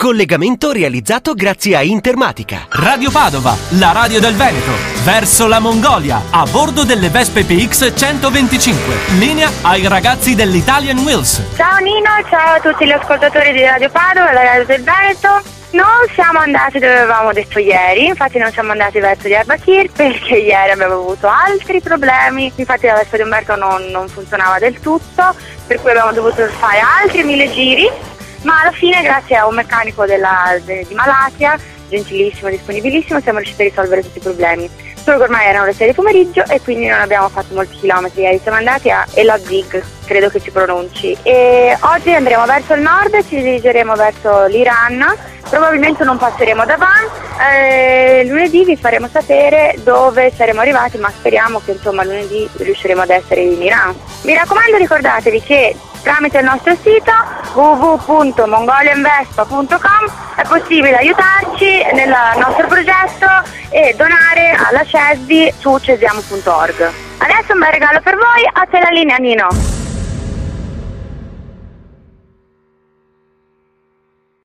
Collegamento realizzato grazie a Intermatica. Radio Padova, la radio del Veneto, verso la Mongolia, a bordo delle Vespe PX 125. Linea ai ragazzi dell'Italian Wheels. Ciao Nino, ciao a tutti gli ascoltatori di Radio Padova, la radio del Veneto. Non siamo andati dove avevamo detto ieri, infatti non siamo andati verso Diyarbakir perché ieri abbiamo avuto altri problemi, infatti la Vespa di Umberto non funzionava del tutto, per cui abbiamo dovuto fare altri 1000 giri, ma alla fine grazie a un meccanico di Malatia, gentilissimo, disponibilissimo, siamo riusciti a risolvere tutti i problemi. Solo che ormai erano le 6 di pomeriggio e quindi non abbiamo fatto molti chilometri ieri, siamo andati a Elazig, credo che si pronunci, e oggi andremo verso il nord, ci dirigeremo verso l'Iran. Probabilmente non passeremo da Van, lunedì vi faremo sapere dove saremo arrivati, ma speriamo che insomma lunedì riusciremo ad essere in Iran. Mi raccomando, ricordatevi che tramite il nostro sito www.mongolianvespa.com è possibile aiutarci nel nostro progetto e donare alla CESVI su cesiamo.org. Adesso un bel regalo per voi, a te la linea Nino.